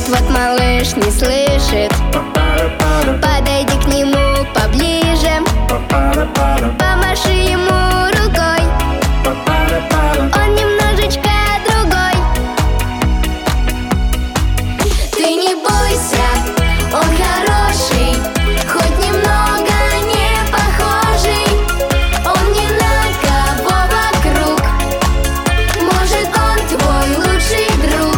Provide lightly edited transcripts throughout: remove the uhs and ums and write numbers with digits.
Этот вот малыш не слышит. Подойди к нему поближе, помаши ему рукой. Он немножечко другой. Ты не бойся, он хороший, хоть немного не похожий. Он ни на кого вокруг, может, он твой лучший друг.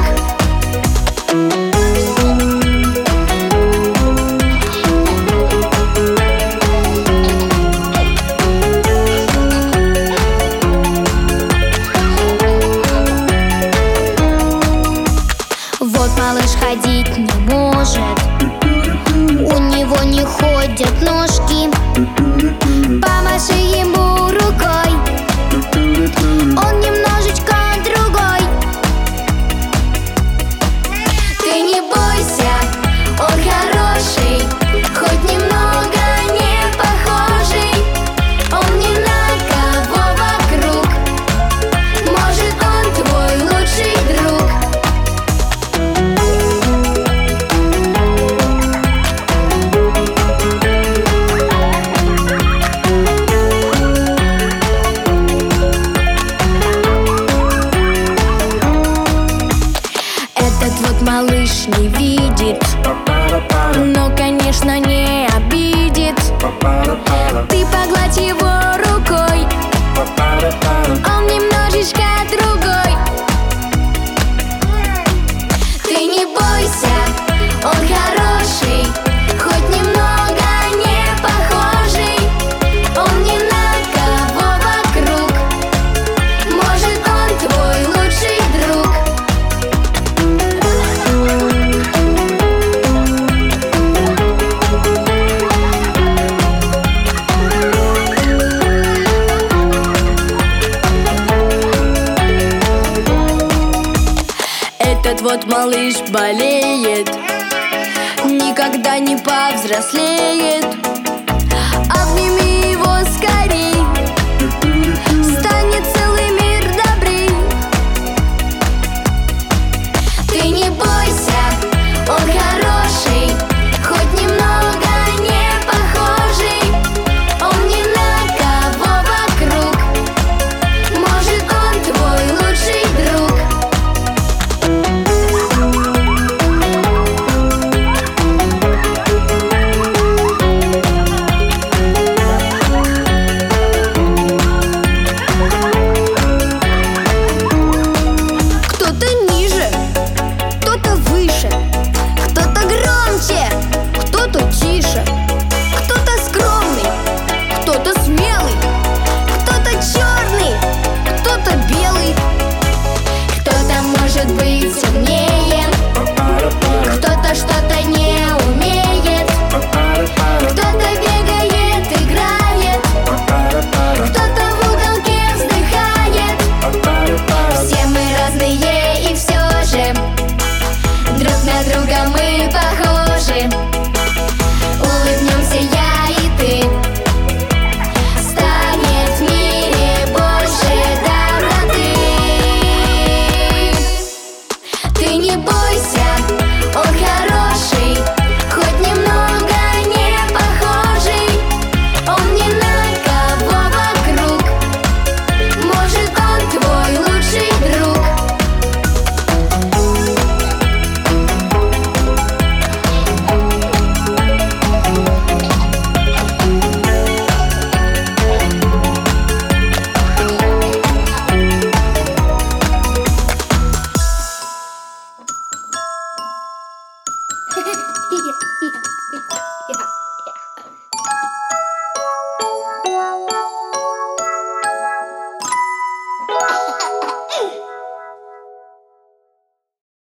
Вот малыш ходить не может, у него не ходят ножки. Помаши ему рукой, он немножечко другой. Ты не бойся, он хороший, хоть немного не похожий. Он ни на кого вокруг, может, он твой лучший друг. Этот вот малыш не видит, но, конечно, не обидит. Ты погладь его рукой, он немножечко другой. Ты не бойся, он хороший, хоть немного не похожий. Он ни на кого вокруг, может, он твой лучший друг. Этот вот малыш болеет, никогда не повзрослеет.